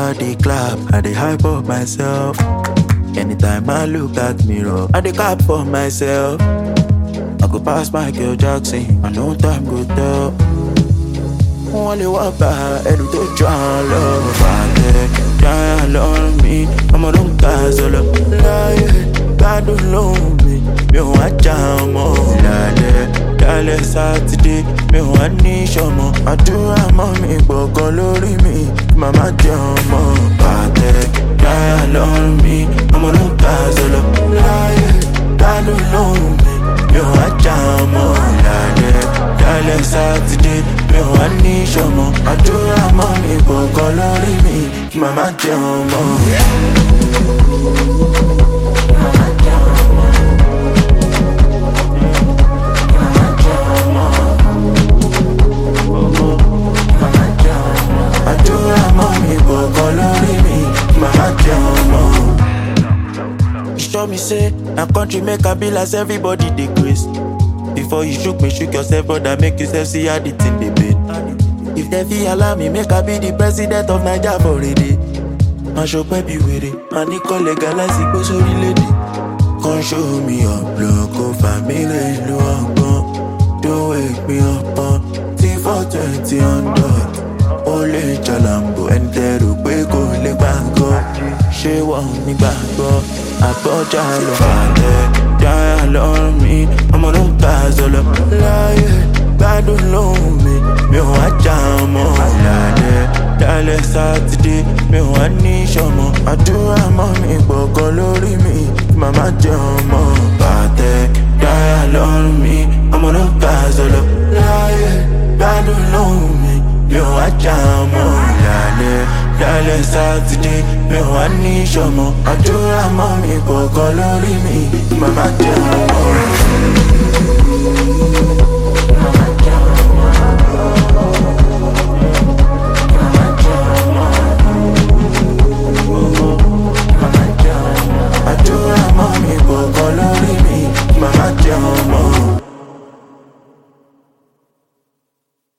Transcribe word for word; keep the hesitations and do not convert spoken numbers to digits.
Whenever they clap, I dey hype up myself. Anytime I look at mirror, I dey clap for myself. I go pass Michael Jackson, I know time go tell. Wọ́n lè wá bá ẹrù tó jọ àwọn lọ. Fàtẹ́ dáhà lọ́rùn mi, ọmọ ló ń ká sọlọ. Láyé gbádùn lóhùn mi, mi ò wá já ọmọ. Lálẹ́ lálẹ́ sátidé, mi ò wá ní ìṣọmọ. Àdúrà mọ́ mi gbọ̀ngàn lórí mi, màmá jẹ ọmọ. Fàtẹ́ dáhà lọ́rùn mi, ọmọ ló ń ká sọlọ. Láyé gbádùn lóhùn mi, mi ò wá já ọmọ. Lálẹ́ lálẹ́ sátidé, mi ò wá ní ìṣọmọ. Àdúrà mọ́ mi gbọ̀ngàn lórí mi, màmá jẹ ọmọ. Màmá jẹ ọmọ. Màmá jẹ ọmọ. Màmá jẹ ọmọ. Àdúrà mọ́ mi gbọ̀ngàn lórí mi, màmá jẹ ọmọ. You show me say, na country make I be like everybody dey grace. Before you shook me, shook yourself, brother, make yourself see how the thing dey been. If they feel allow me, make I be the president of Naija for a day. My show be with it, my Nico legalize it, go so lady. Come show me your block, oh family, no one. Don't wake me up on T four twenty on dot. Ole Jalambo, and there to wake go le bango. She won't me back, bro. I bought Jalo, father, die alone me. I'm on a puzzle, lie, bad alone me. Me want jam on, lale, lale Saturday. Me want ni shomo. I do a mommy, but colori me. Mama jam on, father, die alone me. I'm on a puzzle, lie, bad alone me. Me want jam on, lale, lale Saturday. Me want ni shomo. I do a mommy, but colori me. Mama jam on.